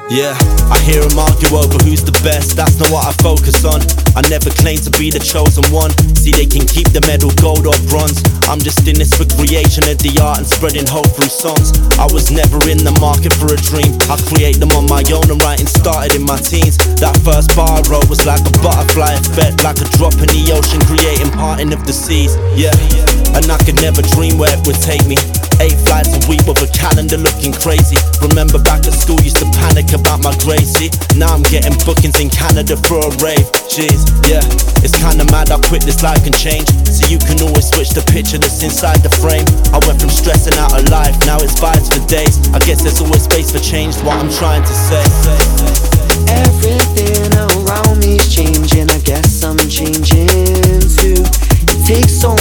Yeah, I hear them argue over who's the best. That's not what I focus on. I never claim to be the chosen one. See, they can keep the medal, gold or bronze. I'm just in this for creation of the art and spreading hope through songs. I was never in the market for a dream. I create them on my own, and writing started in my teens. That first bar I wrote was like a butterfly effect, like a drop in the ocean, creating parting of the seas. Yeah, and I could never dream where it would take me. 8 flights a week with a calendar looking crazy. Remember back at school, used to panic about my grades, see? Now I'm getting bookings in Canada for a rave. Jeez, yeah, it's kinda mad how quick this life can change. So you can always switch the picture that's inside the frame. I went from stressing out of life, now it's vibes for days. I guess there's always space for change, what I'm trying to say. Everything around me's changing, I guess I'm changing too. It takes so